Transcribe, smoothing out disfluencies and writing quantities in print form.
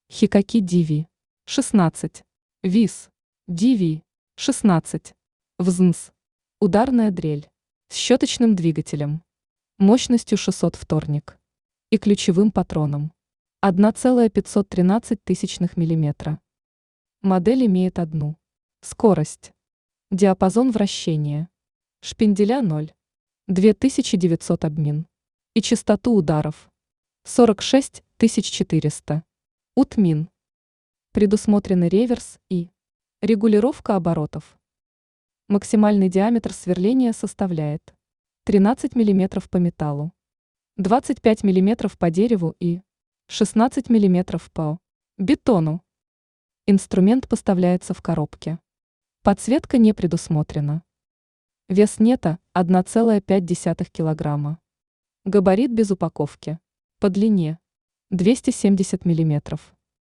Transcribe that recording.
Хикаки Диви 16. ВИС Диви 16. ВЗНС. Ударная дрель. С щеточным двигателем. Мощностью 600 вторник. И ключевым патроном. 1,513 мм. Модель имеет одну. Скорость. Диапазон вращения. Шпинделя 0. 2900 обмин. И частоту ударов. 46 400. УТМИН. Предусмотрены реверс и регулировка оборотов. Максимальный диаметр сверления составляет 13 мм по металлу, 25 мм по дереву и 16 мм по бетону. Инструмент поставляется в коробке. Подсветка не предусмотрена. Вес нета 1,5 кг. Габарит без упаковки. По длине 270 мм.